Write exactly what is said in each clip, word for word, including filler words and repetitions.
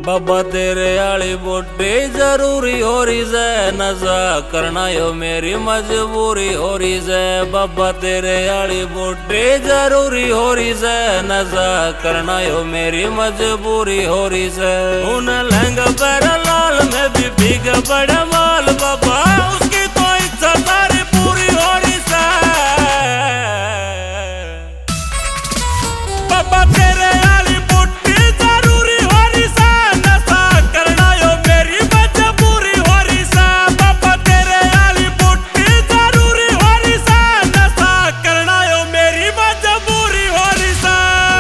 बाबा तेरे आली बूटी जरूरी हो रही से, नशा करना यो मेरी मजबूरी हो रही से। बाबा तेरे आली बूटी जरूरी हो रही से, नशा करना यो मेरी मजबूरी हो रही से। उन लहंगा पैर लाल में भी भीग बड़ा माल, बाबा उसकी तो इच्छा सारी पूरी हो रही से। बाबा तेरे आली बूटी जरूरी हो रही से, नशा करना यो मेरी मजबूरी हो रही से। बाबा तेरे आली बूटी जरूरी हो रही से, नशा करना यो मेरी मजबूरी हो रही से।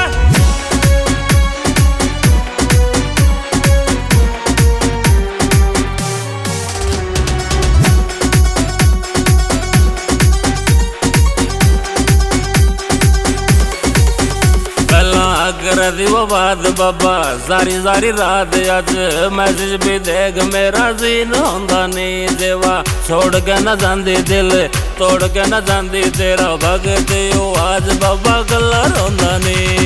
कर दी वो बात बाबा सारी सारी रात, आज मैसेज भी देख मेरा सीन होंदा नहीं। देवा छोड़ के न जांदी दिल तोड़ के न जांदी तेरा भगत यो, आज बाबा गला रोंदा नहीं।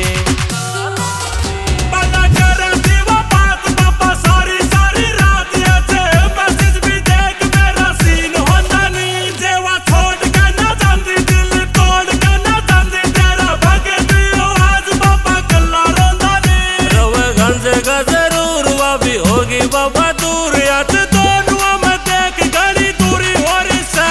जरूर वह भी होगी बाबा दूर, याद दोनों में देख घड़ी दूरी हो रही से।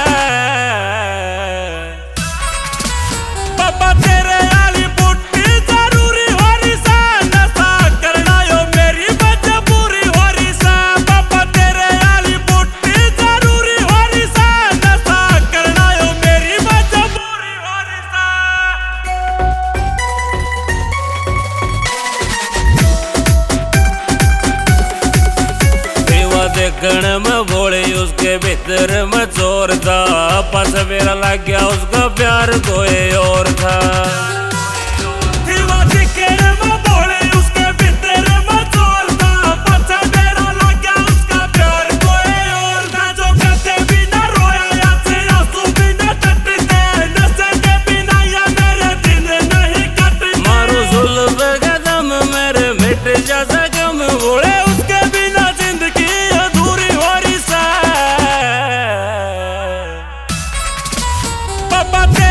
बाबा तेरे आली बूटी जरूरी हो रही से, नशा करना यो मेरी मजबूरी हो रही से। बाबा तेरे आली बूटी जरूरी हो रही से, नशा करना यो मेरी मजबूरी हो रही से। देखण में भोले उसके भीतर में चोर था, पास मेरा लग गया उसका प्यार कोई और था। मारू जुल्फ का दम मेरे मिट जैसा गम, भोले उसके बिना जिंदगी अधूरी हो रही से। बाबा